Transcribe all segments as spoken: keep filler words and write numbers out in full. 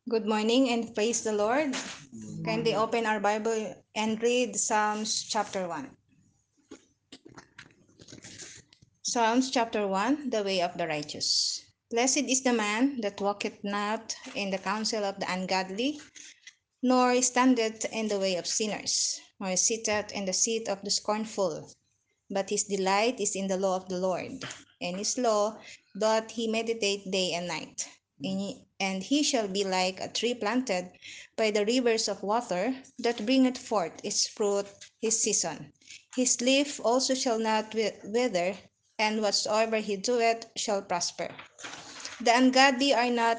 Good morning and praise the Lord. Kindly open our Bible and read Psalms chapter one. Psalms chapter one, the way of the righteous. Blessed is the man that walketh not in the counsel of the ungodly, nor standeth in the way of sinners, nor sitteth in the seat of the scornful. But his delight is in the law of the Lord, and his law doth he meditate day and night. And he, and he shall be like a tree planted by the rivers of water, that bringeth forth its fruit his season. His leaf also shall not wither, and whatsoever he doeth shall prosper. The ungodly are not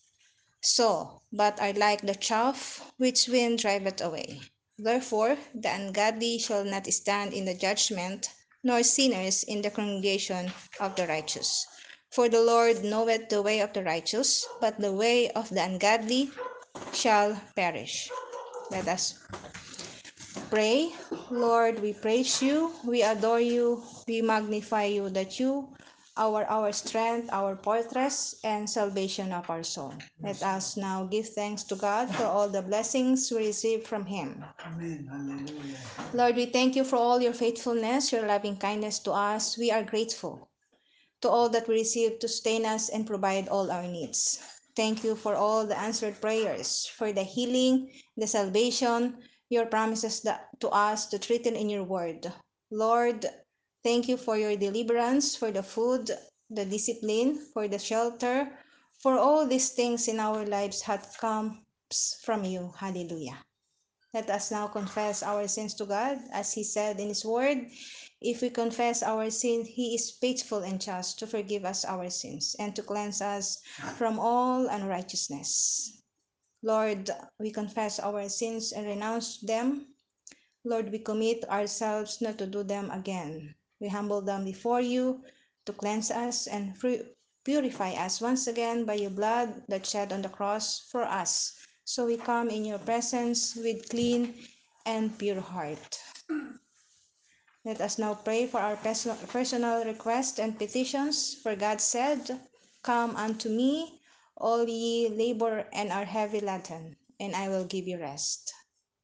so, but are like the chaff which wind driveth away. Therefore the ungodly shall not stand in the judgment, nor sinners in the congregation of the righteous. For the Lord knoweth the way of the righteous, but the way of the ungodly shall perish. Let us pray. Lord, we praise you, we adore you, we magnify you, that you our our strength, our fortress, and salvation of our soul. Let us now give thanks to God for all the blessings we receive from Him. Amen. Hallelujah. Lord, we thank you for all your faithfulness, your loving kindness to us. We are grateful to all that we receive to sustain us and provide all our needs. Thank you for all the answered prayers, for the healing, the salvation, your promises that, to us to written in your word. Lord, thank you for your deliverance, for the food, the discipline, for the shelter, for all these things in our lives had come from you. Hallelujah. Let us now confess our sins to God, as He said in His word. If we confess our sin, He is faithful and just to forgive us our sins and to cleanse us from all unrighteousness. Lord, we confess our sins and renounce them. Lord, we commit ourselves not to do them again. We humble them before you to cleanse us and purify us once again by your blood that shed on the cross for us. So we come in your presence with clean and pure heart. Let us now pray for our personal requests and petitions. For God said, "Come unto me, all ye labor and are heavy laden, and I will give you rest."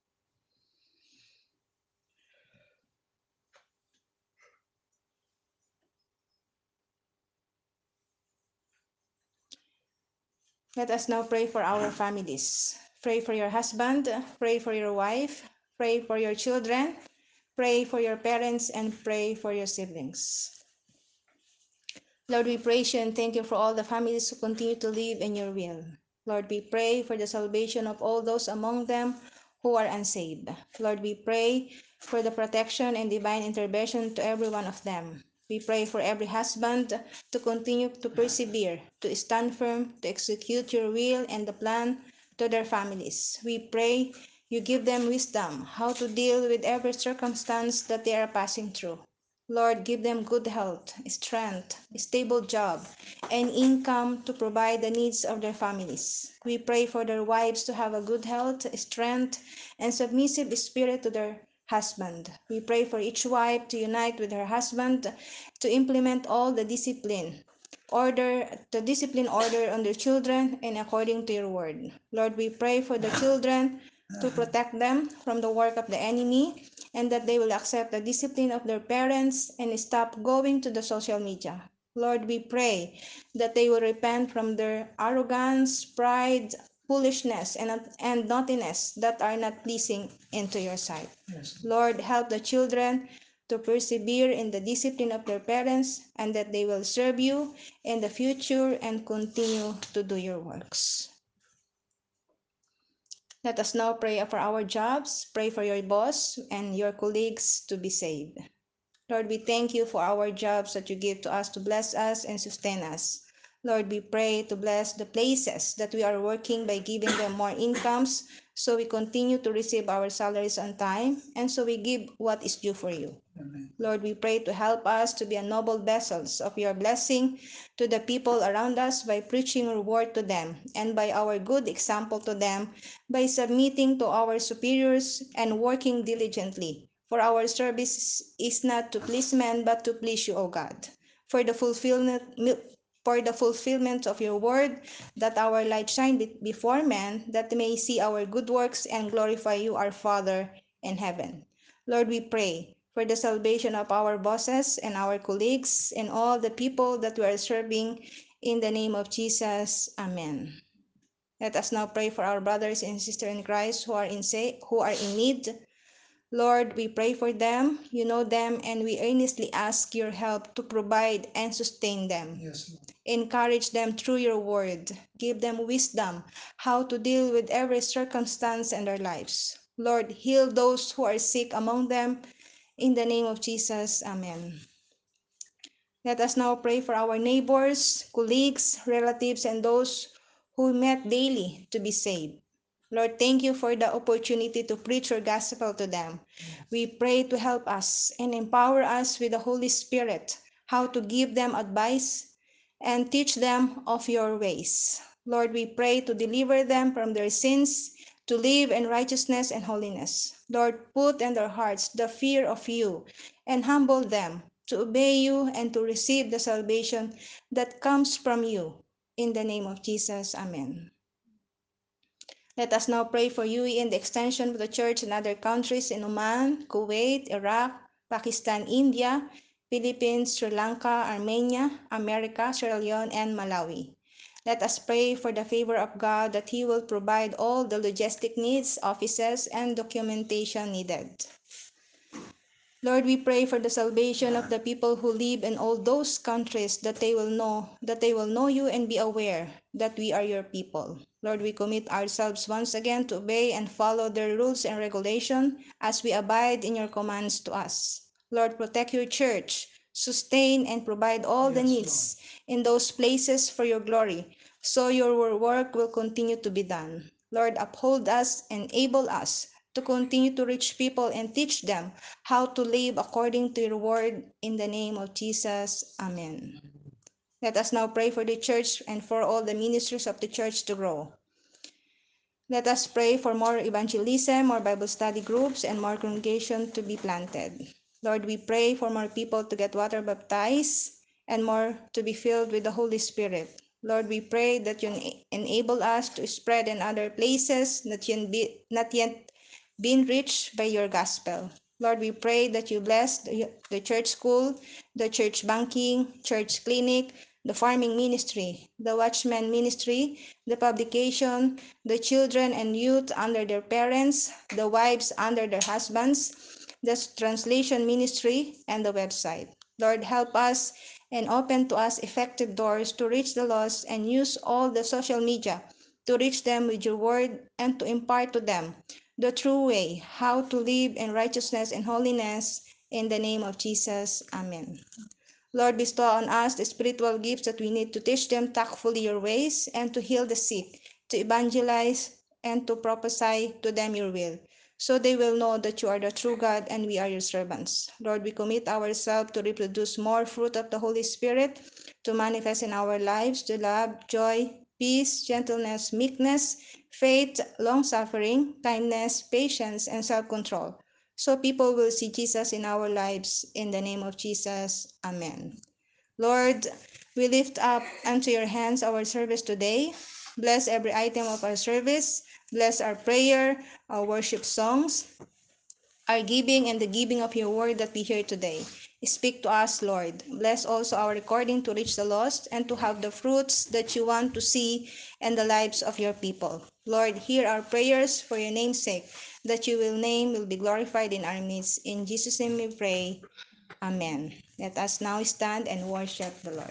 Let us now pray for our families. Pray for your husband, pray for your wife, pray for your children, pray for your parents, and pray for your siblings. Lord, we praise you and thank you for all the families who continue to live in your will. Lord, we pray for the salvation of all those among them who are unsaved. Lord, we pray for the protection and divine intervention to every one of them. We pray for every husband to continue to persevere, to stand firm, to execute your will and the plan to their families. We pray you give them wisdom how to deal with every circumstance that they are passing through. Lord, give them good health, strength, a stable job, and income to provide the needs of their families. We pray for their wives to have a good health, strength, and submissive spirit to their husband. We pray for each wife to unite with her husband to implement all the discipline, order, the discipline order on their children and according to your word. Lord, we pray for the children to protect them from the work of the enemy, and that they will accept the discipline of their parents and stop going to the social media. Lord, we pray that they will repent from their arrogance, pride, foolishness, and, and naughtiness that are not pleasing into your sight. Yes. Lord, help the children to persevere in the discipline of their parents, and that they will serve you in the future and continue to do your works. Let us now pray for our jobs. Pray for your boss and your colleagues to be saved. Lord, we thank you for our jobs that you give to us to bless us and sustain us. Lord, we pray to bless the places that we are working by giving them more incomes, so we continue to receive our salaries on time, and so we give what is due for you. Amen. Lord, we pray to help us to be a noble vessels of your blessing to the people around us by preaching your word to them, and by our good example to them, by submitting to our superiors and working diligently. For our service is not to please men, but to please you, O God. For the fulfillment, for the fulfillment of your word, that our light shine before men, that they may see our good works and glorify you, our Father in heaven. Lord, we pray for the salvation of our bosses and our colleagues and all the people that we are serving in the name of Jesus. Amen. Let us now pray for our brothers and sisters in Christ who are in say, who are in need. Lord, we pray for them. You know them, and we earnestly ask your help to provide and sustain them. Yes, Lord. Encourage them through your word. Give them wisdom how to deal with every circumstance in their lives. Lord, heal those who are sick among them. In the name of Jesus, amen. Let us now pray for our neighbors, colleagues, relatives, and those who met daily to be saved. Lord, thank you for the opportunity to preach your gospel to them. We pray to help us and empower us with the Holy Spirit, how to give them advice and teach them of your ways. Lord, we pray to deliver them from their sins, to live in righteousness and holiness. Lord, put in their hearts the fear of you and humble them to obey you and to receive the salvation that comes from you. In the name of Jesus, amen. Let us now pray for U A E and the extension of the church in other countries in Oman, Kuwait, Iraq, Pakistan, India, Philippines, Sri Lanka, Armenia, America, Sierra Leone, and Malawi. Let us pray for the favor of God that He will provide all the logistic needs, offices, and documentation needed. Lord, we pray for the salvation of the people who live in all those countries, that they will know that they will know you and be aware that we are your people. Lord, we commit ourselves once again to obey and follow their rules and regulation as we abide in your commands to us. Lord, protect your church, sustain and provide all the Yes, needs in those places for your glory, so your work will continue to be done. Lord, uphold us, enable us to continue to reach people and teach them how to live according to your word. In the name of Jesus, amen. Let us now pray for the church and for all the ministries of the church to grow. Let us pray for more evangelism, more Bible study groups, and more congregation to be planted. Lord, we pray for more people to get water baptized and more to be filled with the Holy Spirit. Lord, we pray that you enable us to spread in other places that not yet been reached by your gospel. Lord, we pray that you bless the, the church school, the church banking, church clinic, the farming ministry, the watchman ministry, the publication, the children and youth under their parents, the wives under their husbands, the translation ministry, and the website. Lord, help us and open to us effective doors to reach the lost, and use all the social media to reach them with your word and to impart to them the true way, how to live in righteousness and holiness. In the name of Jesus, amen. Lord, bestow on us the spiritual gifts that we need to teach them tactfully your ways, and to heal the sick, to evangelize, and to prophesy to them your will, so they will know that you are the true God and we are your servants. Lord, we commit ourselves to reproduce more fruit of the Holy Spirit, to manifest in our lives the love, joy, peace, gentleness, meekness, faith, long-suffering, kindness, patience, and self-control, so people will see Jesus in our lives. In the name of Jesus, amen. Lord, we lift up unto your hands our service today. Bless every item of our service. Bless our prayer, our worship songs, our giving, and the giving of your word that we hear today. Speak to us, Lord. Bless also our recording to reach the lost and to have the fruits that you want to see in the lives of your people. Lord, hear our prayers for your name's sake, that your will name will be glorified in our midst. In Jesus' name we pray. Amen. Let us now stand and worship the Lord.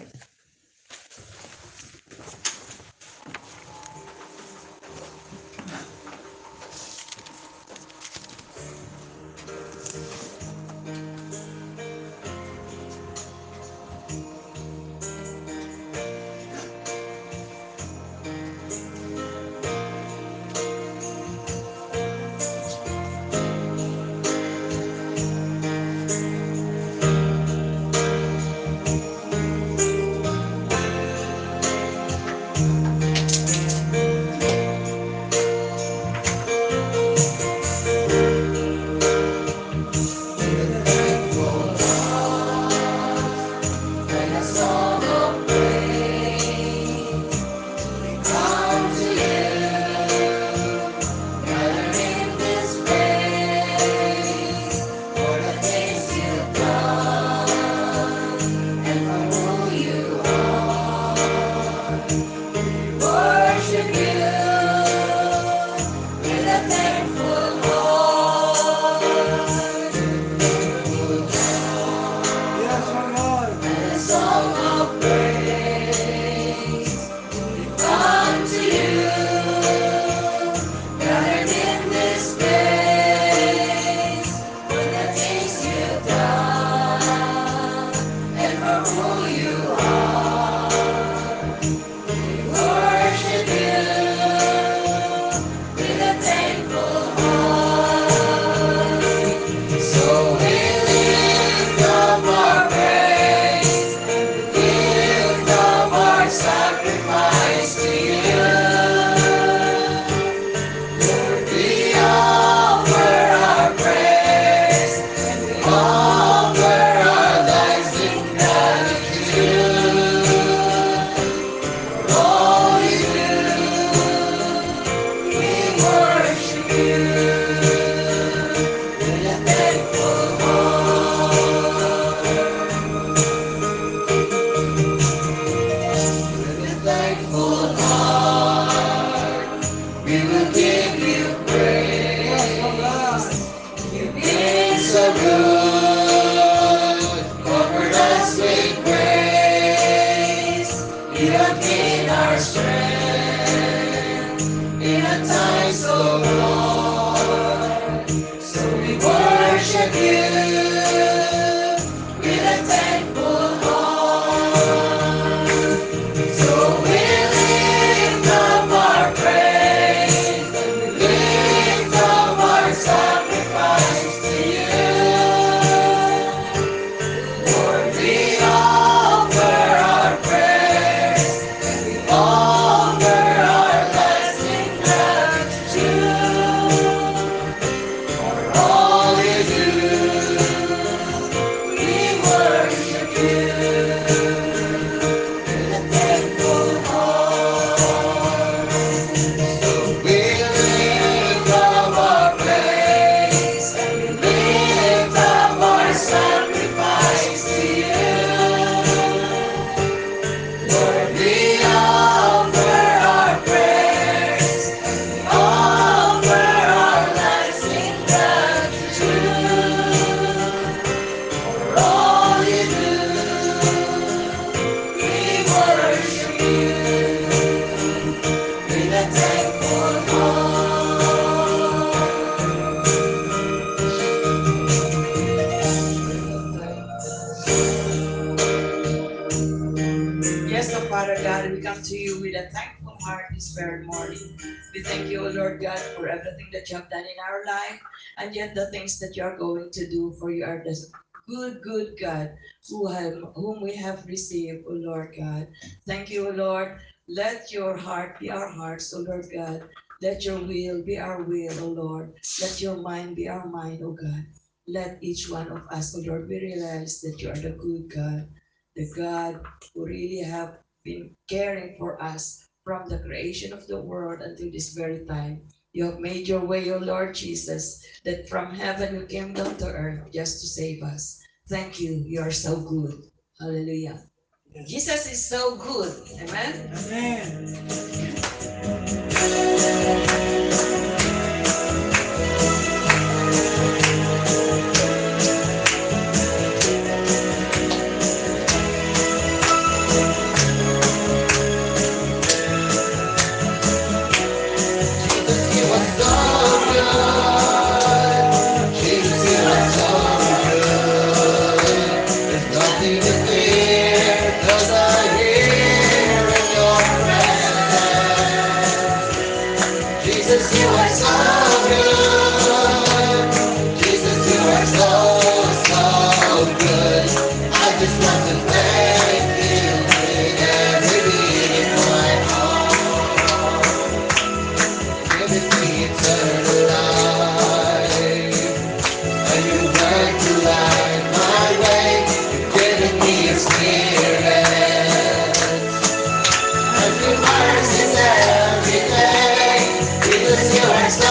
Mercies every day, Jesus, you are so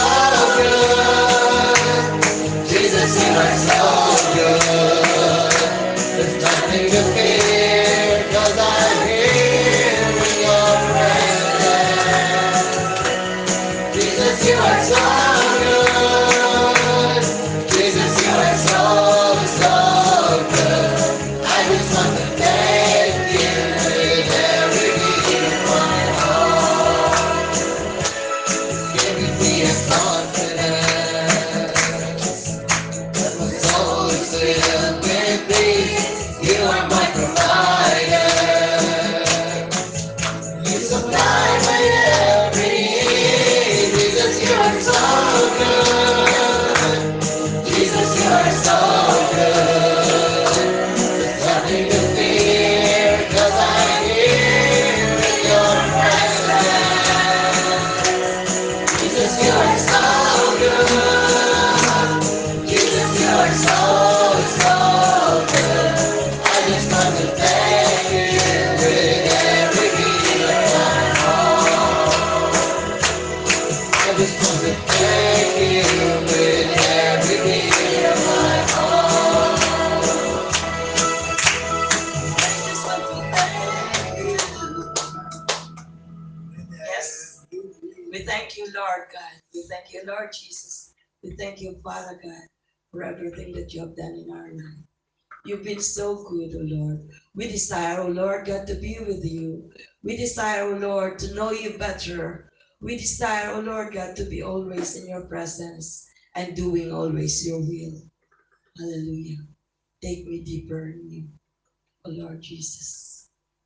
We thank you, Lord God. We thank you, Lord Jesus. We thank you, Father God, for everything that you have done in our life. You've been so good, O Lord. We desire, O Lord God, to be with you. We desire, O Lord, to know you better. We desire, O Lord God, to be always in your presence and doing always your will. Hallelujah. Take me deeper in you, O Lord Jesus.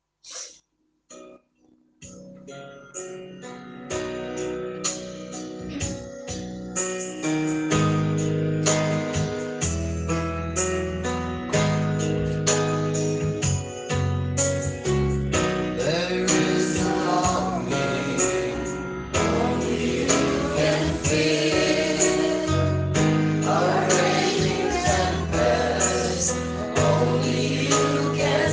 There is a longing only you can feel, a raging tempest only you can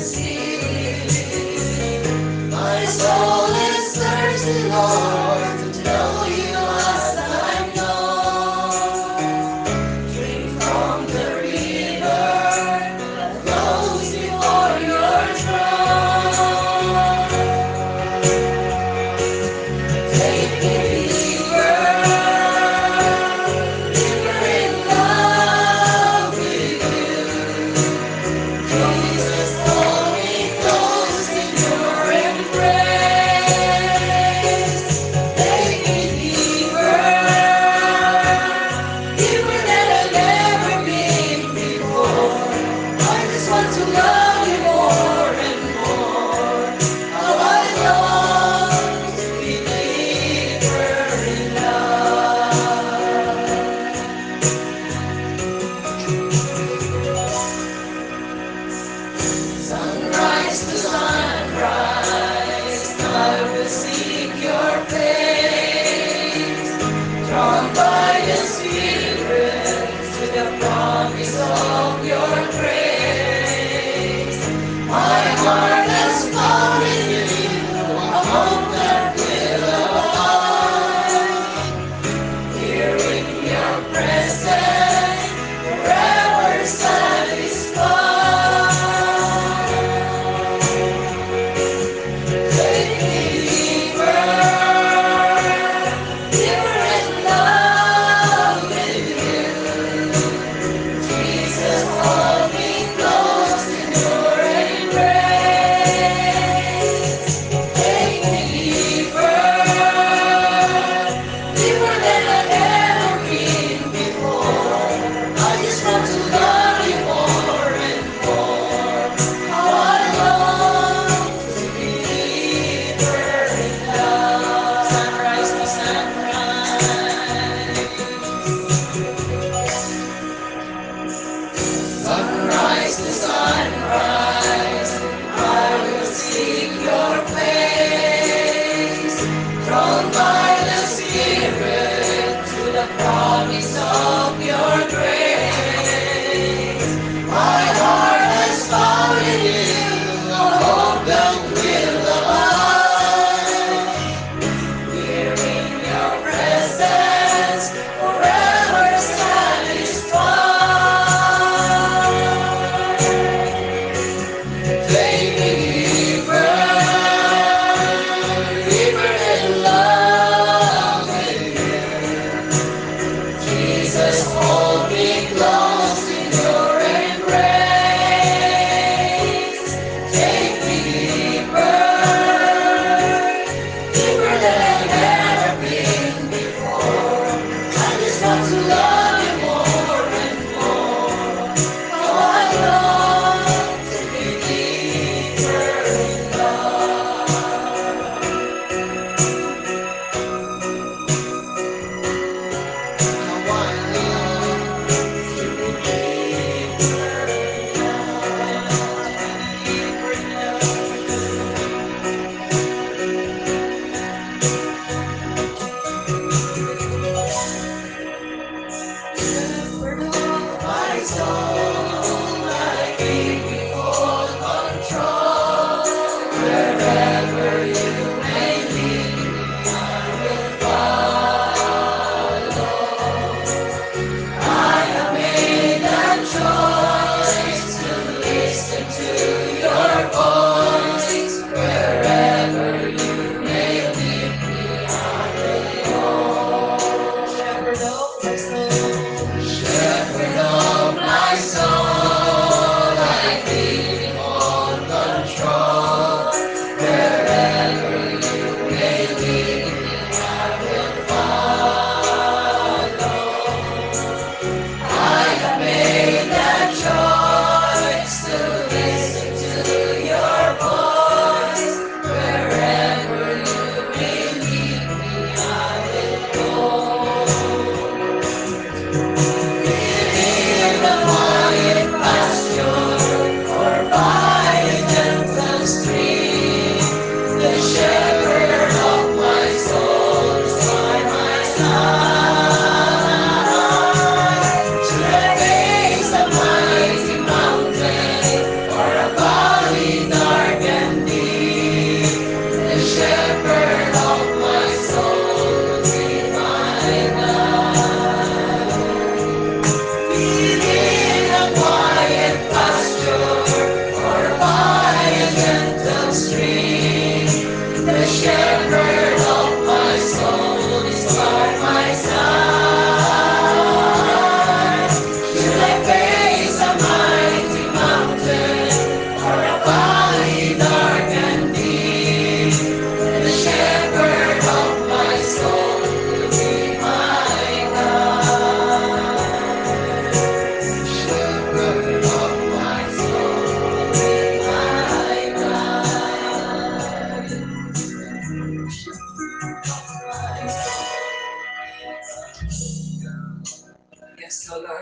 see. My soul is thirsty, Lord, to know you as I know. Drink from the river that flows before your throne. Take me deeper, deeper in love with you. Jesus, hold me close in your embrace. Take me deeper, deeper than I've ever been before. I just want to love you more and more. How I long to be deeper in love. Sunrise to sunrise, I will seek your face. Drawn by the Spirit to the promise of your grace. My heart has found in you a hope that will abide. Here in your presence, forever satisfied. Take me deeper, deeper in love with you. Jesus, hold me close in your embrace. Take me deeper, deeper than I've ever been before. I just want to love you more and more. How I long to be deeper in love. Sunrise to sunrise, sunrise to sunrise, I will seek your face. Drawn by the Spirit to the promise of your grace. My heart has found in you a hope that will abide. Here in your presence, forever satisfied. Take me deeper, deeper in love with you. Jesus,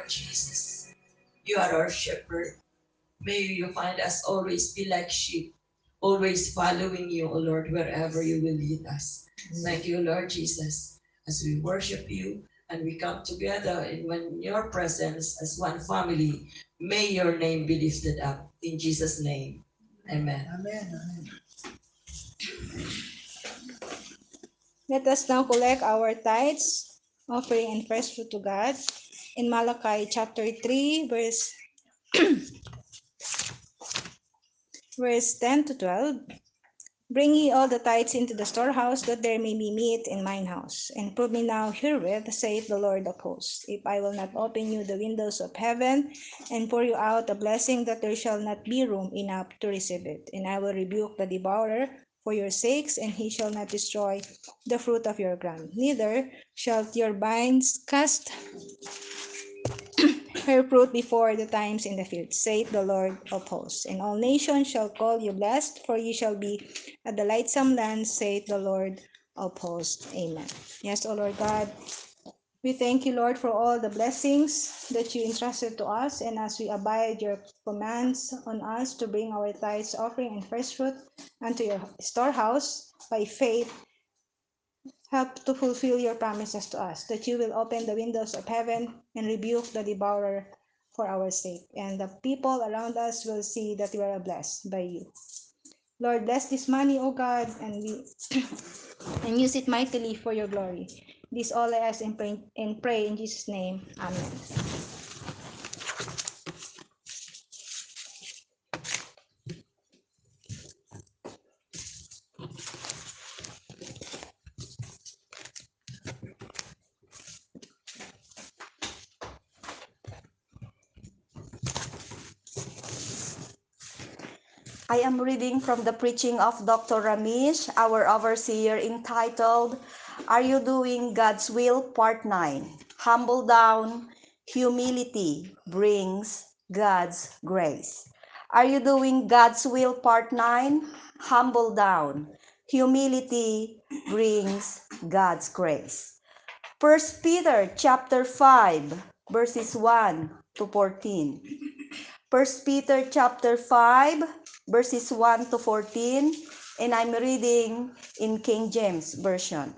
Jesus. You are our shepherd. May you find us always be like sheep, always following you, O Lord, wherever you will lead us. Thank you, Lord Jesus, as we worship you and we come together in one, your presence as one family. May your name be lifted up. In Jesus' name, amen. Amen. Let us now collect our tithes, offering, and first fruit to God. In Malachi chapter three, verse, verse ten to twelve. Bring ye all the tithes into the storehouse, that there may be meat in mine house. And prove me now herewith, saith the Lord of hosts, if I will not open you the windows of heaven, and pour you out a blessing, that there shall not be room enough to receive it. And I will rebuke the devourer for your sakes, and he shall not destroy the fruit of your ground. Neither shall your vines cast her fruit before the times in the field, saith the Lord of hosts. And all nations shall call you blessed, for ye shall be a delightsome land, saith the Lord of hosts. Amen. Yes, O Lord God, we thank you, Lord, for all the blessings that you entrusted to us, and as we abide your commands on us to bring our tithes, offering, and first fruit unto your storehouse by faith, help to fulfill your promises to us, that you will open the windows of heaven and rebuke the devourer for our sake. And the people around us will see that we are blessed by you. Lord, bless this money, O God, and we and use it mightily for your glory. This all I ask and pray, and pray in Jesus' name. Amen. I am reading from the preaching of Doctor Ramesh, our overseer, entitled, Are You Doing God's Will? Part nine. Humble down, humility brings God's grace. Are you doing God's will? Part nine. Humble down, humility brings God's grace. First Peter chapter five, verses one to fourteen. First Peter chapter five, verses one to fourteen, and I'm reading in King James Version.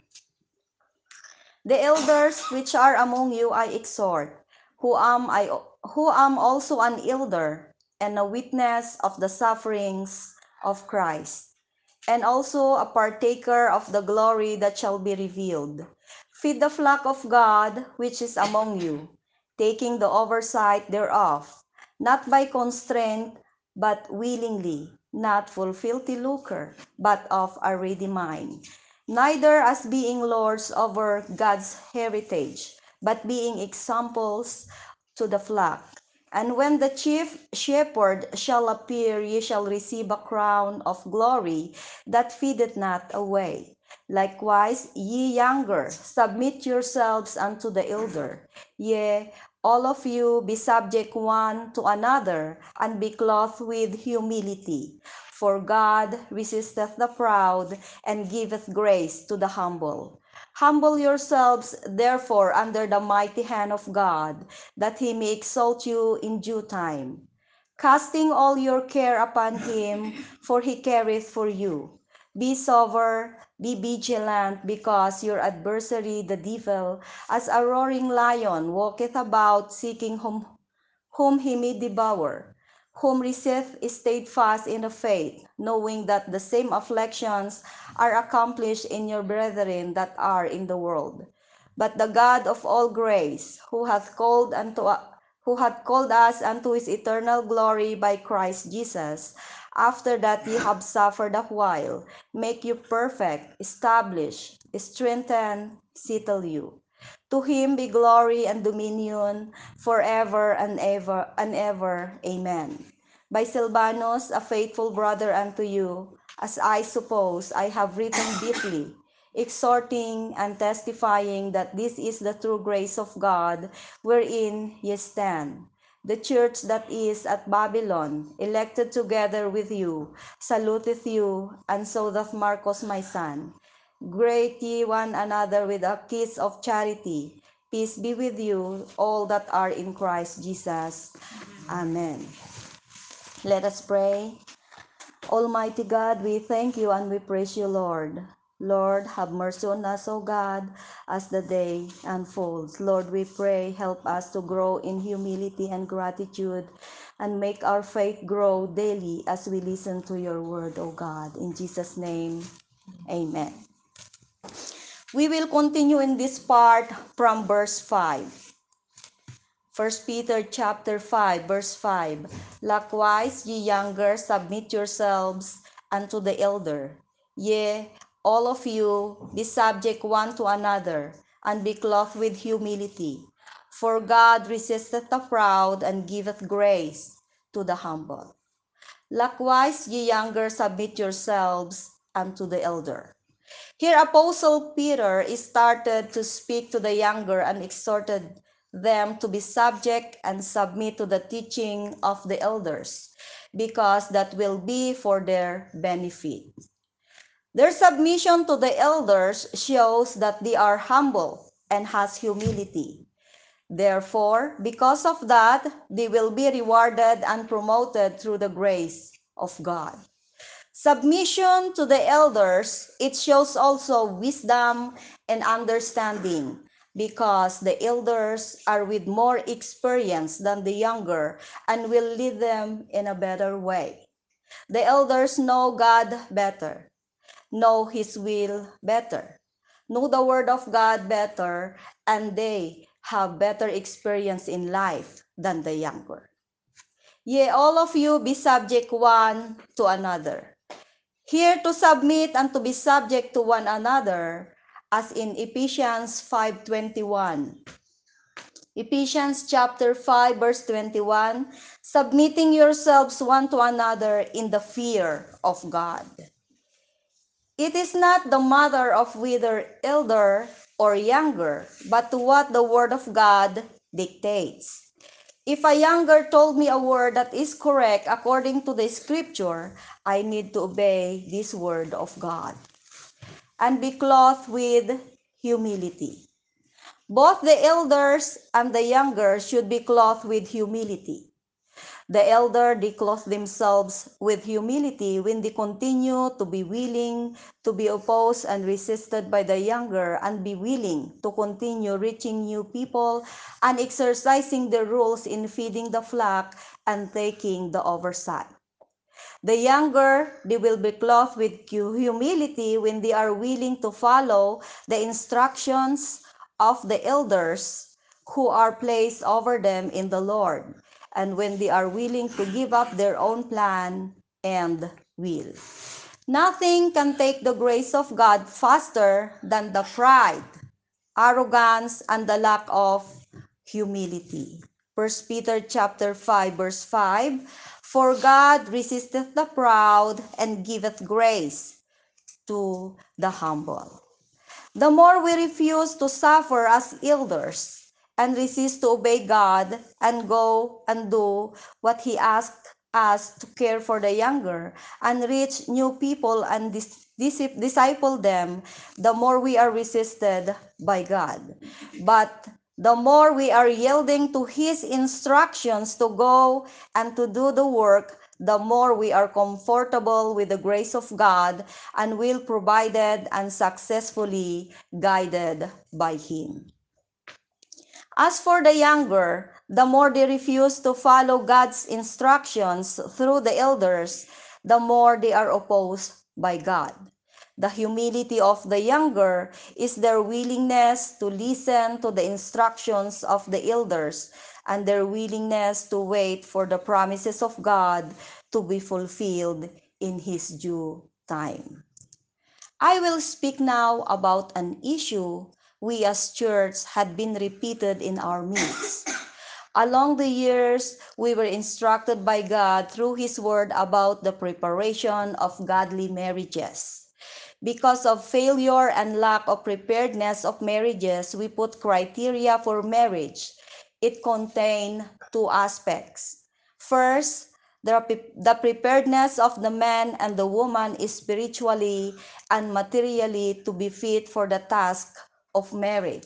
The elders which are among you I exhort, who am I who am also an elder and a witness of the sufferings of Christ, and also a partaker of the glory that shall be revealed. Feed the flock of God which is among you, taking the oversight thereof, not by constraint, but willingly, not for filthy lucre, but of a ready mind. Neither as being lords over God's heritage, but being examples to the flock. And when the chief shepherd shall appear, ye shall receive a crown of glory that fadeth not away. Likewise, ye younger, submit yourselves unto the elder. Yea, all of you be subject one to another, and be clothed with humility. For God resisteth the proud, and giveth grace to the humble. Humble yourselves, therefore, under the mighty hand of God, that he may exalt you in due time. Casting all your care upon him, for he careth for you. Be sober, be vigilant, because your adversary, the devil, as a roaring lion, walketh about, seeking whom, whom he may devour. Whom resist steadfast in the faith, knowing that the same afflictions are accomplished in your brethren that are in the world. But the God of all grace, who hath called unto who hath called us unto his eternal glory by Christ Jesus, after that ye have suffered a while, make you perfect, establish, strengthen, settle you. To him be glory and dominion forever and ever and ever. Amen. By Silvanus, a faithful brother unto you, as I suppose I have written deeply, exhorting and testifying that this is the true grace of God, wherein ye stand. The church that is at Babylon, elected together with you, saluteth you, and so doth Marcos my son. Greet ye one another with a kiss of charity. Peace be with you, all that are in Christ Jesus. Amen. Let us pray. Almighty God, we thank you and we praise you, Lord. Lord, have mercy on us, O God, as the day unfolds. Lord, we pray, help us to grow in humility and gratitude and make our faith grow daily as we listen to your word, O God. In Jesus' name, amen. We will continue in this part from verse five. First Peter chapter five, verse five. Likewise, ye younger, submit yourselves unto the elder. Yea, all of you, be subject one to another, and be clothed with humility. For God resisteth the proud, and giveth grace to the humble. Likewise, ye younger, submit yourselves unto the elder. Here, Apostle Peter started to speak to the younger and exhorted them to be subject and submit to the teaching of the elders, because that will be for their benefit. Their submission to the elders shows that they are humble and has humility. Therefore, because of that, they will be rewarded and promoted through the grace of God. Submission to the elders, it shows also wisdom and understanding, because the elders are with more experience than the younger and will lead them in a better way. The elders know God better, know His will better, know the Word of God better, and they have better experience in life than the younger. Yea, all of you be subject one to another. Here, to submit and to be subject to one another, as in Ephesians five twenty-one. Ephesians chapter five, verse twenty-one, submitting yourselves one to another in the fear of God. It is not the matter of whether elder or younger, but to what the word of God dictates. If a younger told me a word that is correct according to the scripture, I need to obey this word of God and be clothed with humility. Both the elders and the younger should be clothed with humility. The elder, they clothe themselves with humility when they continue to be willing to be opposed and resisted by the younger, and be willing to continue reaching new people and exercising the rules in feeding the flock and taking the oversight. The younger, they will be clothed with humility when they are willing to follow the instructions of the elders who are placed over them in the Lord, and when they are willing to give up their own plan and will. Nothing can take the grace of God faster than the pride, arrogance, and the lack of humility. First Peter chapter five, verse five, for God resisteth the proud and giveth grace to the humble. The more we refuse to suffer as elders and resist to obey God and go and do what He asked us to care for the younger and reach new people and dis- dis- disciple them, the more we are resisted by God. But the more we are yielding to His instructions to go and to do the work, the more we are comfortable with the grace of God and will provided and successfully guided by Him. As for the younger, the more they refuse to follow God's instructions through the elders, the more they are opposed by God. The humility of the younger is their willingness to listen to the instructions of the elders and their willingness to wait for the promises of God to be fulfilled in His due time. I will speak now about an issue we as church had been repeated in our midst. Along the years, we were instructed by God through His Word about the preparation of godly marriages. Because of failure and lack of preparedness of marriages, we put criteria for marriage. It contained two aspects. First, the, the preparedness of the man and the woman is spiritually and materially to be fit for the task of marriage.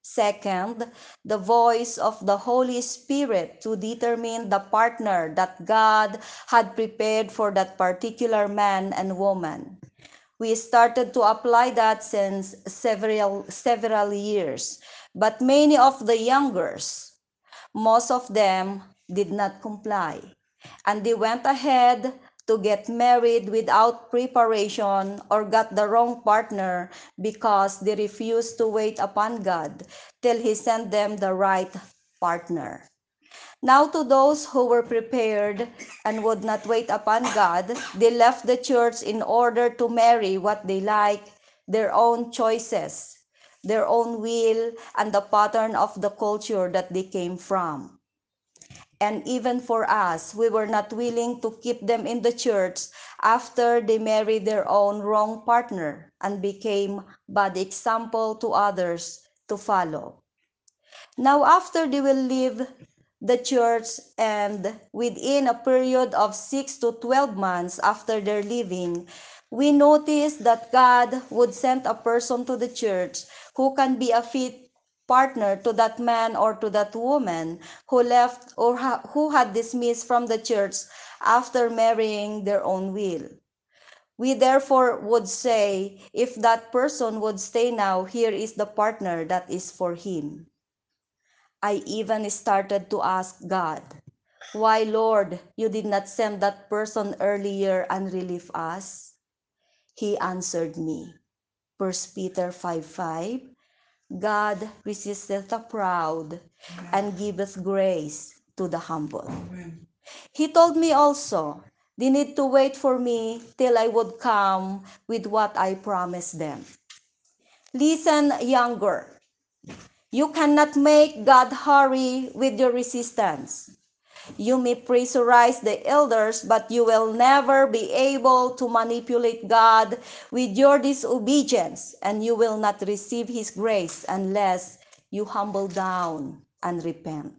Second, the voice of the Holy Spirit to determine the partner that God had prepared for that particular man and woman. We started to apply that since several several years, but many of the youngers, most of them did not comply, and they went ahead to get married without preparation or got the wrong partner because they refused to wait upon God till He sent them the right partner. Now, to those who were prepared and would not wait upon God, they left the church in order to marry what they like, their own choices, their own will, and the pattern of the culture that they came from. And even for us, we were not willing to keep them in the church after they married their own wrong partner and became bad example to others to follow. Now, after they will leave the church, and within a period of six to twelve months after their leaving, we notice that God would send a person to the church who can be a fit partner to that man or to that woman who left or ha- who had dismissed from the church after marrying their own will. We therefore would say, if that person would stay now, here is the partner that is for him. I even started to ask God, why, Lord, you did not send that person earlier and relieve us? He answered me. First Peter five five, God resisteth the proud and giveth grace to the humble. Amen. He told me also, they need to wait for me till I would come with what I promised them. Listen, younger, you cannot make God hurry with your resistance. You may pressurize the elders, but you will never be able to manipulate God with your disobedience, and you will not receive His grace unless you humble down and repent.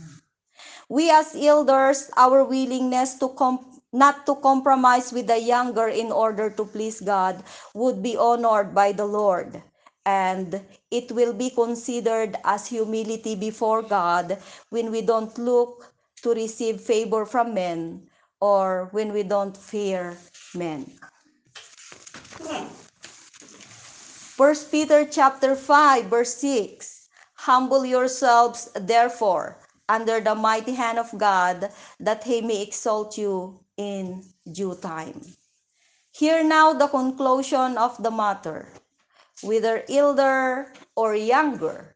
We as elders, our willingness to com- not to compromise with the younger in order to please God would be honored by the Lord. And it will be considered as humility before God when we don't look to receive favor from men or when we don't fear men. First Peter chapter five verse six. Humble yourselves therefore under the mighty hand of God, that he may exalt you in due time. Hear now the conclusion of the matter. Whether elder or younger,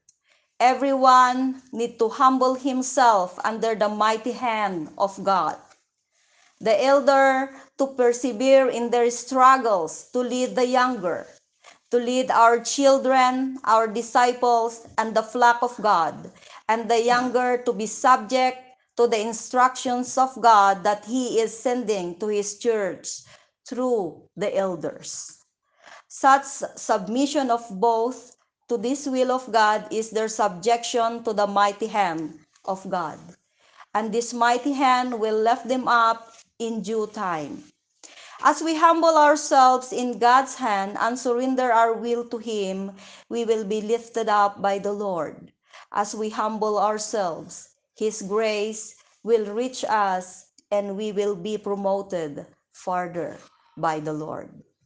everyone need to humble himself under the mighty hand of God. The elder to persevere in their struggles to lead the younger, to lead our children, our disciples, and the flock of God, and the younger to be subject to the instructions of God that He is sending to His church through the elders. Such submission of both to this will of God is their subjection to the mighty hand of God. And this mighty hand will lift them up in due time. As we humble ourselves in God's hand and surrender our will to Him, we will be lifted up by the Lord. As we humble ourselves, His grace will reach us and we will be promoted farther by the Lord.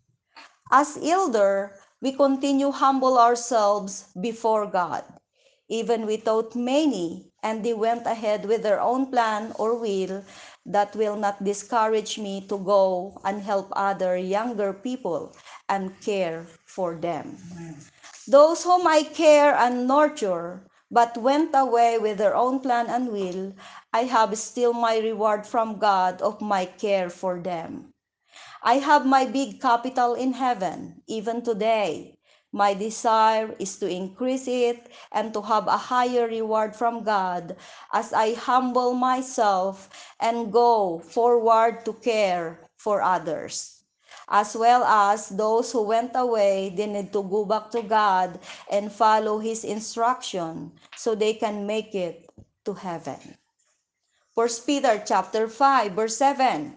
As elder, we continue humble ourselves before God. Even we taught many, and they went ahead with their own plan or will, that will not discourage me to go and help other younger people and care for them. Those whom I care and nurture, but went away with their own plan and will, I have still my reward from God of my care for them. I have my big capital in heaven, even today. My desire is to increase it and to have a higher reward from God as I humble myself and go forward to care for others. As well as those who went away, they need to go back to God and follow His instruction so they can make it to heaven. First Peter chapter five, verse seven.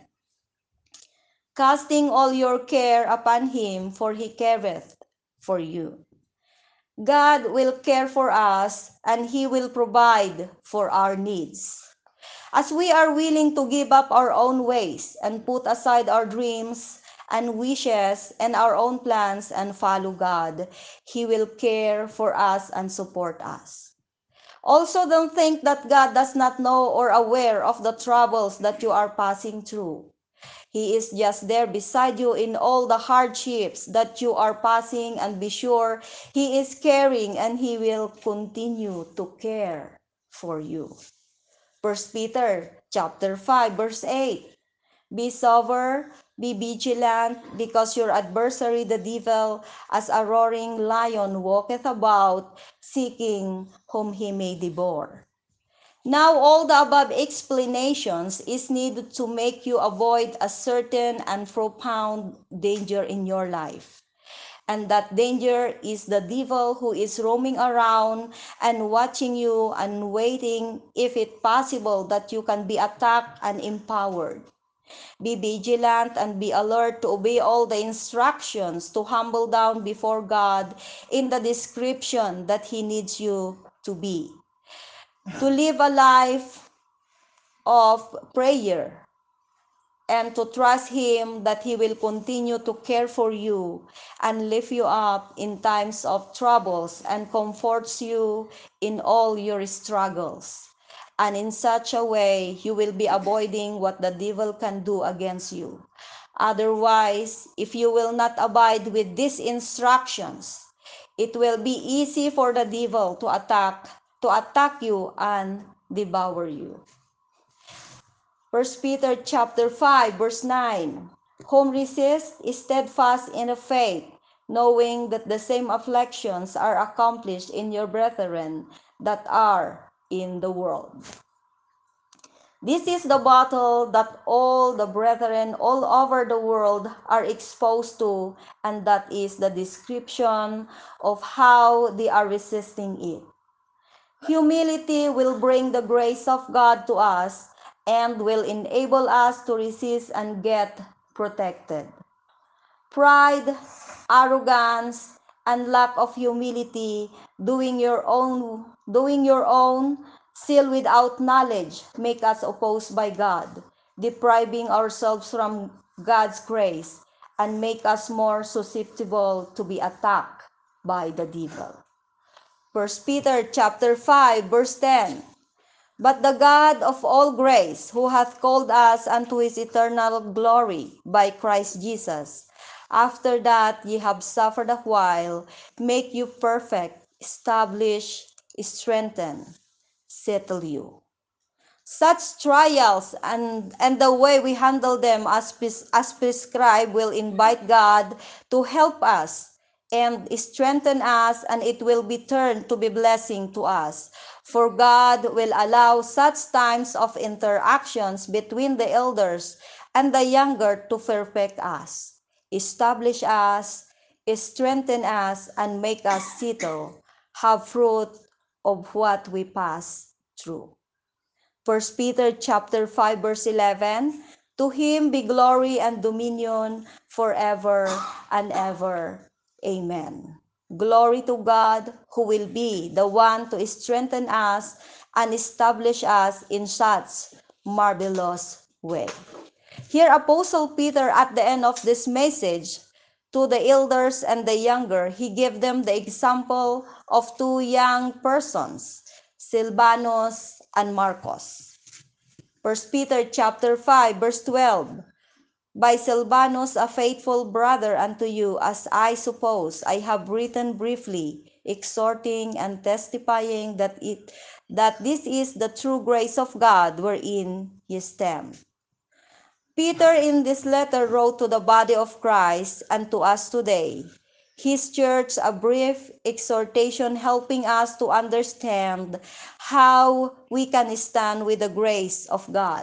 Casting all your care upon him, for he careth for you. God will care for us and He will provide for our needs. As we are willing to give up our own ways and put aside our dreams and wishes and our own plans and follow God, He will care for us and support us. Also, don't think that God does not know or aware of the troubles that you are passing through. He is just there beside you in all the hardships that you are passing, and be sure He is caring and He will continue to care for you. First Peter chapter five verse eight. Be sober, be vigilant, because your adversary the devil, as a roaring lion, walketh about, seeking whom he may devour. Now all the above explanations is needed to make you avoid a certain and profound danger in your life. And that danger is the devil, who is roaming around and watching you and waiting if it possible that you can be attacked and empowered. Be vigilant and be alert to obey all the instructions to humble down before God in the description that He needs you to be. To live a life of prayer and to trust Him that He will continue to care for you and lift you up in times of troubles and comforts you in all your struggles. And in such a way, you will be avoiding what the devil can do against you. Otherwise, if you will not abide with these instructions, it will be easy for the devil to attack to attack you and devour you. First Peter chapter five verse nine. Whom resist is steadfast in the faith, knowing that the same afflictions are accomplished in your brethren that are in the world. This is the battle that all the brethren all over the world are exposed to, and that is the description of how they are resisting it. Humility will bring the grace of God to us and will enable us to resist and get protected. Pride, arrogance, and lack of humility, doing your own, doing your own, still without knowledge, make us opposed by God, depriving ourselves from God's grace, and make us more susceptible to be attacked by the devil. First Peter chapter five verse ten. But the God of all grace, who hath called us unto his eternal glory by Christ Jesus, after that ye have suffered a while, make you perfect, establish, strengthen, settle you. Such trials and, and the way we handle them as, as prescribed will invite God to help us and strengthen us, and it will be turned to be blessing to us. For God will allow such times of interactions between the elders and the younger to perfect us, establish us, strengthen us, and make us settle, have fruit of what we pass through. First Peter chapter five verse eleven. To him be glory and dominion forever and ever. Amen. Glory to God, who will be the one to strengthen us and establish us in such marvelous way. Here Apostle Peter, at the end of this message to the elders and the younger, he gave them the example of two young persons, Silvanus and Marcos. First Peter chapter five verse twelve. By Silvanus, a faithful brother unto you, as I suppose I have written briefly, exhorting and testifying that it that this is the true grace of God wherein ye stand. Peter in this letter wrote to the body of Christ and to us today, his church, a brief exhortation helping us to understand how we can stand with the grace of God.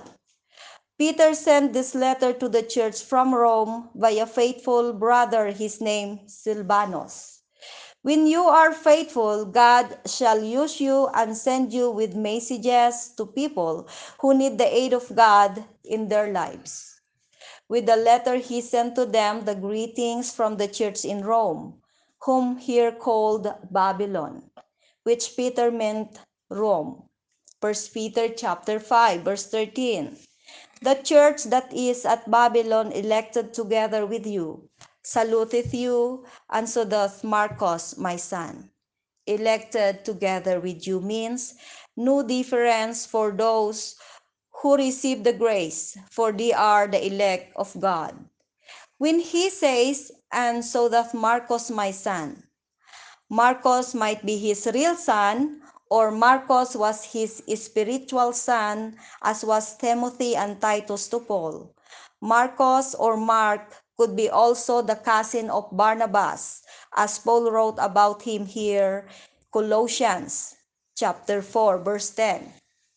Peter sent this letter to the church from Rome by a faithful brother, his name Silvanus. When you are faithful, God shall use you and send you with messages to people who need the aid of God in their lives. With the letter he sent to them the greetings from the church in Rome, whom here called Babylon, which Peter meant Rome. First Peter chapter five, verse thirteen. The church that is at Babylon elected together with you, saluteth you, and so doth Marcos, my son. Elected together with you means no difference for those who receive the grace, for they are the elect of God. When he says, and so doth Marcos, my son, Marcos might be his real son, or Marcos was his spiritual son, as was Timothy and Titus to Paul. Marcos or Mark could be also the cousin of Barnabas, as Paul wrote about him here, Colossians chapter four, verse ten.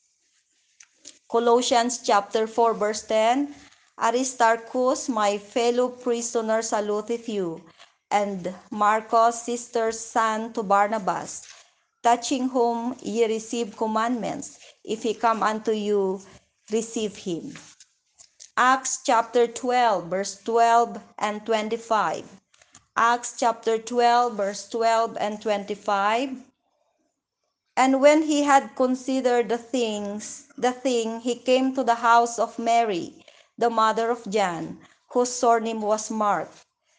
Colossians chapter four, verse ten. Aristarchus, my fellow prisoner, saluteth you, and Marcos, sister's son to Barnabas, touching whom ye receive commandments. If he come unto you, receive him. Acts chapter twelve, verse twelve and twenty-five. Acts chapter twelve, verse twelve and twenty-five. And when he had considered the things, the thing, he came to the house of Mary, the mother of John, whose surname was Mark,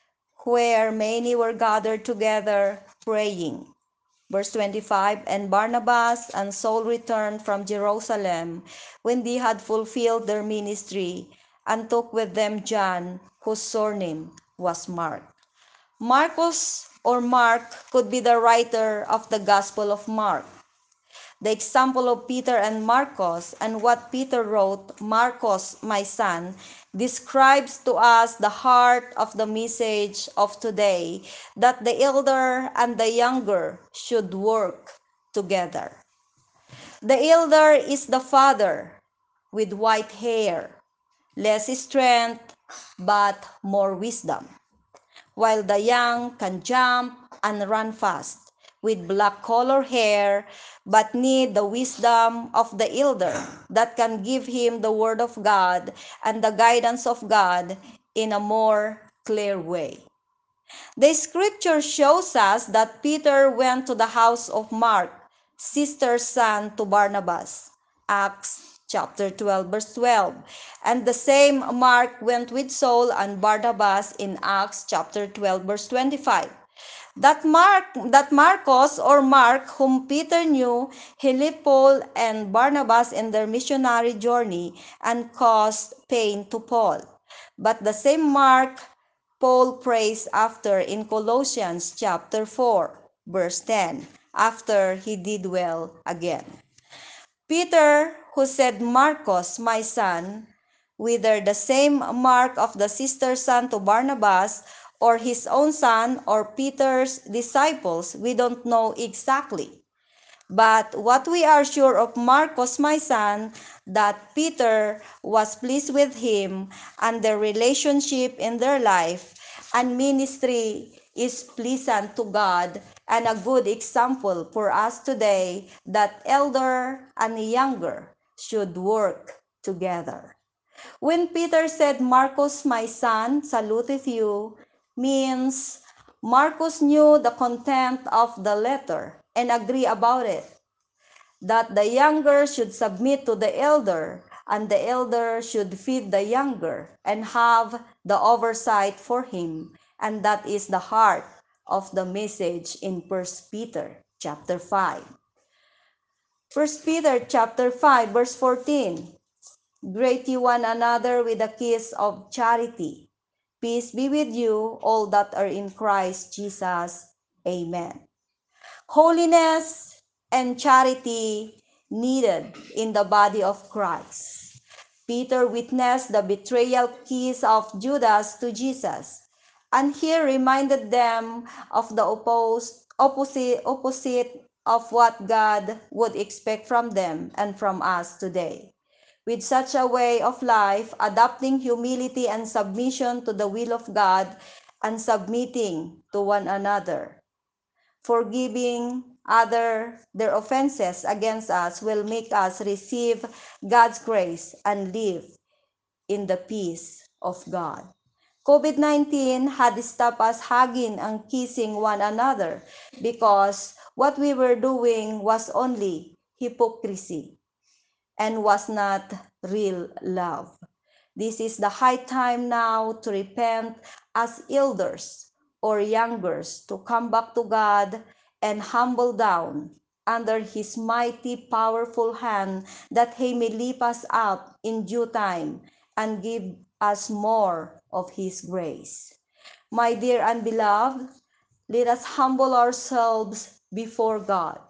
where many were gathered together praying. Verse twenty-five, and Barnabas and Saul returned from Jerusalem when they had fulfilled their ministry, and took with them John, whose surname was Mark. Marcos or Mark could be the writer of the Gospel of Mark. The example of Peter and Marcos and what Peter wrote, Marcos, my son, describes to us the heart of the message of today, that the elder and the younger should work together. The elder is the father with white hair, less strength, but more wisdom, while the young can jump and run fast with black color hair, but need the wisdom of the elder that can give him the word of God and the guidance of God in a more clear way. The scripture shows us that Peter went to the house of Mark, sister's son to Barnabas. Acts chapter twelve, verse twelve. And the same Mark went with Saul and Barnabas in Acts chapter twelve, verse twenty-five. That Mark, that Marcos or Mark, whom Peter knew, he left Paul and Barnabas in their missionary journey and caused pain to Paul. But the same Mark Paul prays after in Colossians chapter four, verse ten, after he did well again. Peter, who said, Marcos, my son, whether the same Mark of the sister's son to Barnabas, or his own son, or Peter's disciples, we don't know exactly. But what we are sure of Marcos, my son, that Peter was pleased with him, and their relationship in their life and ministry is pleasant to God, and a good example for us today, that elder and younger should work together. When Peter said, Marcos, my son, saluteth you, means Marcos knew the content of the letter and agree about it, that the younger should submit to the elder, and the elder should feed the younger and have the oversight for him. And that is the heart of the message in First Peter chapter five. First Peter chapter five, verse fourteen. Greet you one another with a kiss of charity. Peace be with you, all that are in Christ Jesus. Amen. Holiness and charity needed in the body of Christ. Peter witnessed the betrayal kiss of Judas to Jesus, and he reminded them of the opposed, opposite, opposite of what God would expect from them and from us today. With such a way of life, adopting humility and submission to the will of God, and submitting to one another, forgiving other their offenses against us, will make us receive God's grace and live in the peace of God. COVID nineteen had stopped us hugging and kissing one another because what we were doing was only hypocrisy and was not real love. This is the high time now to repent as elders or youngers, to come back to God and humble down under His mighty, powerful hand, that He may lift us up in due time and give us more of His grace. My dear and beloved, let us humble ourselves before God.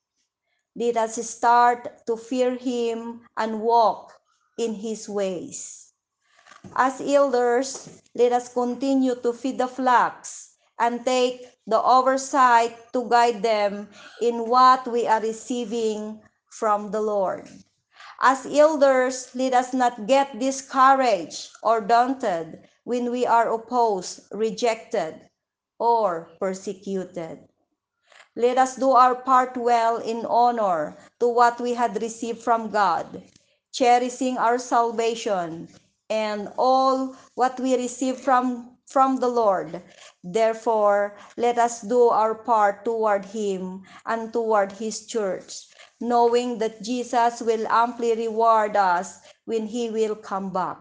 Let us start to fear Him and walk in His ways. As elders, let us continue to feed the flocks and take the oversight to guide them in what we are receiving from the Lord. As elders, let us not get discouraged or daunted when we are opposed, rejected, or persecuted. Let us do our part well in honor to what we had received from God, cherishing our salvation and all what we receive from, from the Lord. Therefore, let us do our part toward Him and toward His church, knowing that Jesus will amply reward us when He will come back.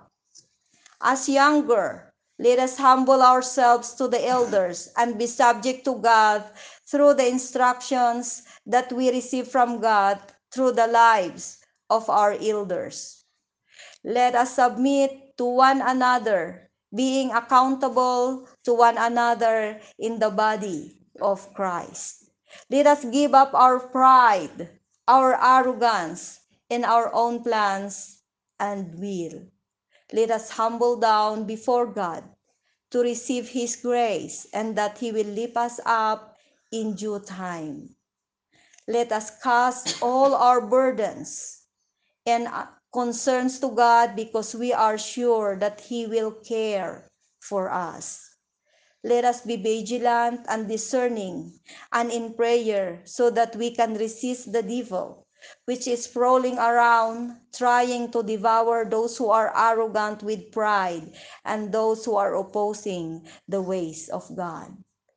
As younger, let us humble ourselves to the elders and be subject to God through the instructions that we receive from God through the lives of our elders. Let us submit to one another, being accountable to one another in the body of Christ. Let us give up our pride, our arrogance, and our own plans and will. Let us humble down before God to receive His grace, and that He will lift us up in due time. Let us cast all our burdens and concerns to God, because we are sure that He will care for us. Let us be vigilant and discerning and in prayer, so that we can resist the devil, which is prowling around trying to devour those who are arrogant with pride and those who are opposing the ways of God.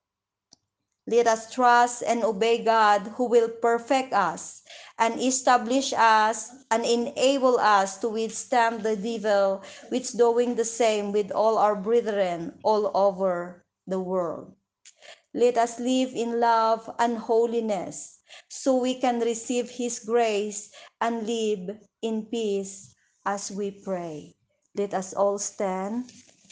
Let us trust and obey God, who will perfect us and establish us and enable us to withstand the devil, which doing the same with all our brethren all over the world. Let us live in love and holiness, so we can receive His grace and live in peace as we pray. Let us all stand.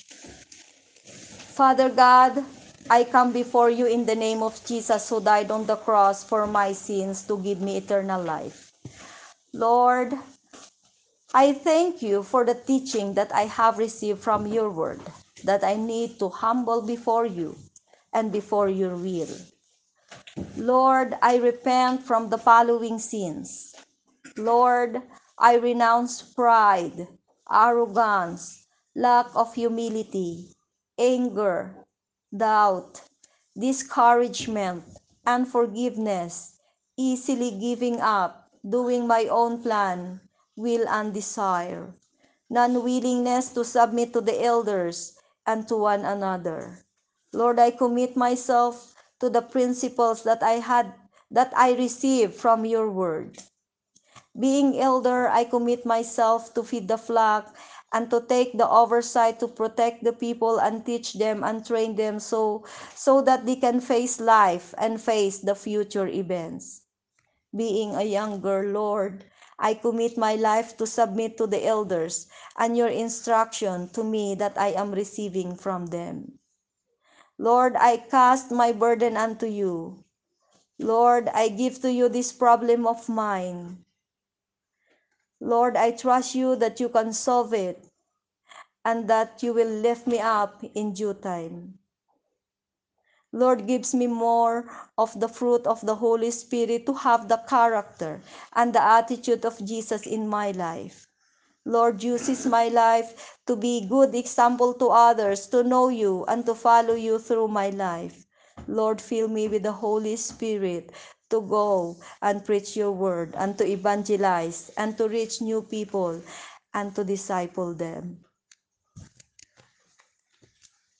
Father God, I come before you in the name of Jesus, who died on the cross for my sins to give me eternal life. Lord, I thank you for the teaching that I have received from your word, that I need to humble before you and before your will. Lord, I repent from the following sins. Lord, I renounce pride, arrogance, lack of humility, anger, doubt, discouragement, unforgiveness, easily giving up, doing my own plan, will and desire, non-willingness to submit to the elders and to one another. Lord, I commit myself to the principles that I had that I received from your word. Being elder, I commit myself to feed the flock and to take the oversight to protect the people and teach them and train them so, so that they can face life and face the future events. Being a younger, Lord, I commit my life to submit to the elders and your instruction to me that I am receiving from them. Lord, I cast my burden unto you. Lord, I give to you this problem of mine. Lord, I trust you that you can solve it and that you will lift me up in due time. Lord, gives me more of the fruit of the Holy Spirit to have the character and the attitude of Jesus in my life. Lord, uses my life to be good example to others, to know you and to follow you through my life. Lord, fill me with the Holy Spirit to go and preach your word and to evangelize and to reach new people and to disciple them.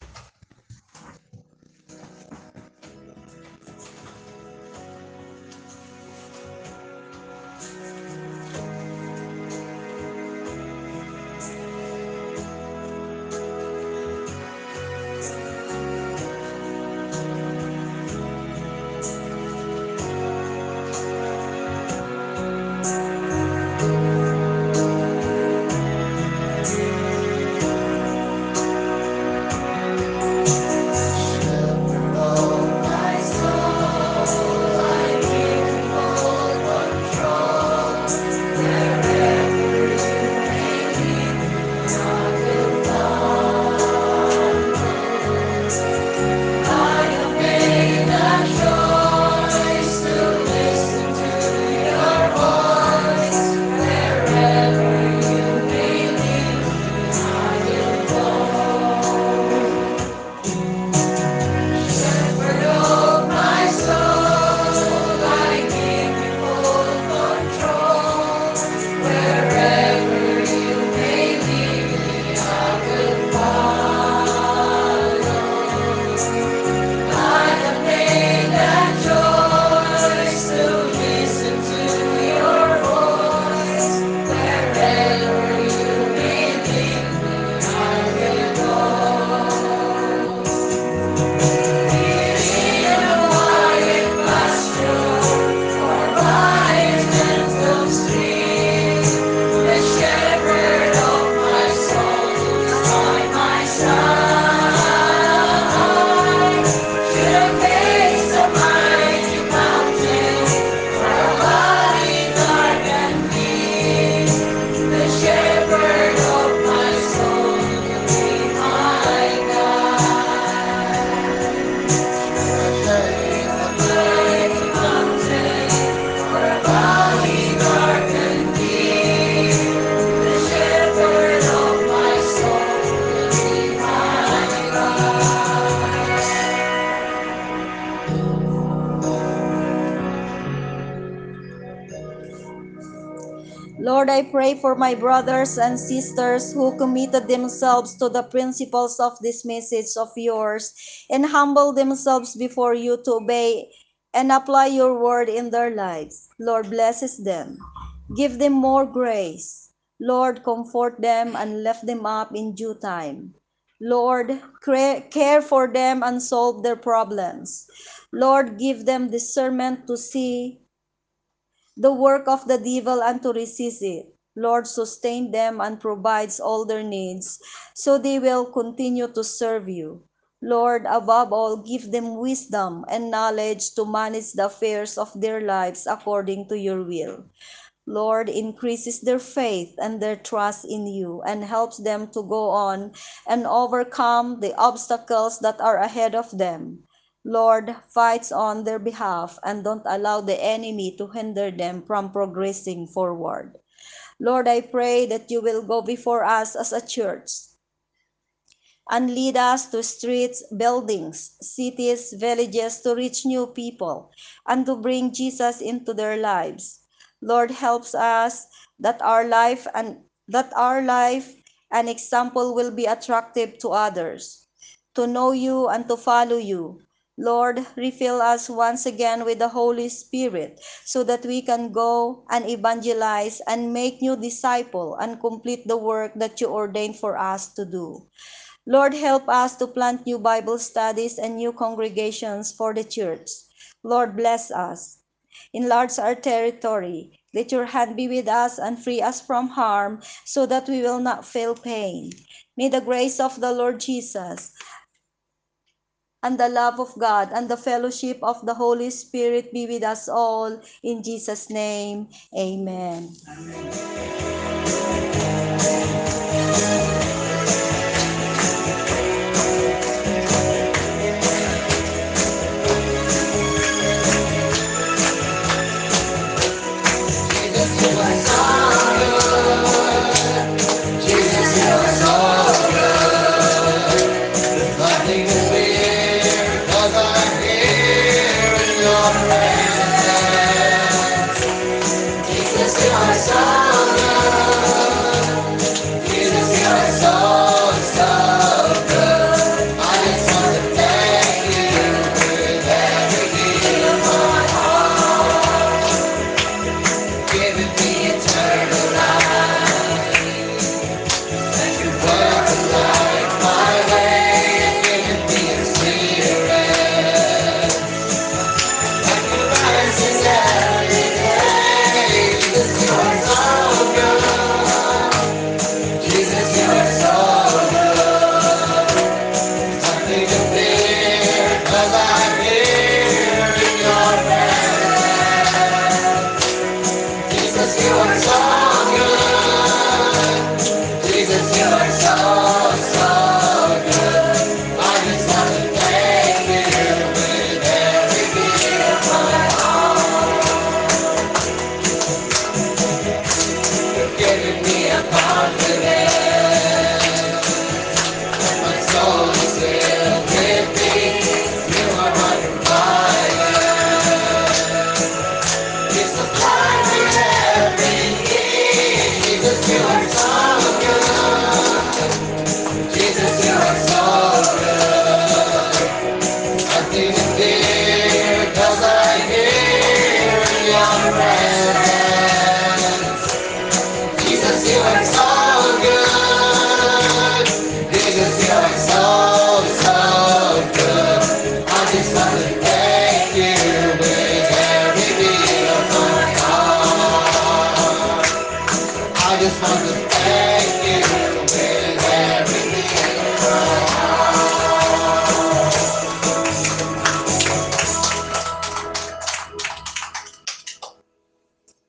Lord, I pray for my brothers and sisters who committed themselves to the principles of this message of yours and humble themselves before you to obey and apply your word in their lives. Lord, blesses them. Give them more grace. Lord, comfort them and lift them up in due time. Lord, care for them and solve their problems. Lord, give them discernment to see the work of the devil and to resist it. Lord, sustain them and provides all their needs so they will continue to serve you. Lord, above all, give them wisdom and knowledge to manage the affairs of their lives according to your will. Lord, increases their faith and their trust in you and helps them to go on and overcome the obstacles that are ahead of them. Lord, fights on their behalf and don't allow the enemy to hinder them from progressing forward. Lord, I pray that you will go before us as a church and lead us to streets, buildings, cities, villages to reach new people and to bring Jesus into their lives. Lord, helps us that our life and that our life and example will be attractive to others, to know you and to follow you. Lord, refill us once again with the Holy Spirit so that we can go and evangelize and make new disciple and complete the work that you ordained for us to do. Lord, help us to plant new Bible studies and new congregations for the church. Lord, bless us. Enlarge our territory. Let your hand be with us and free us from harm so that we will not feel pain. May the grace of the Lord Jesus and the love of God and the fellowship of the Holy Spirit be with us all. In Jesus' name, amen. Amen.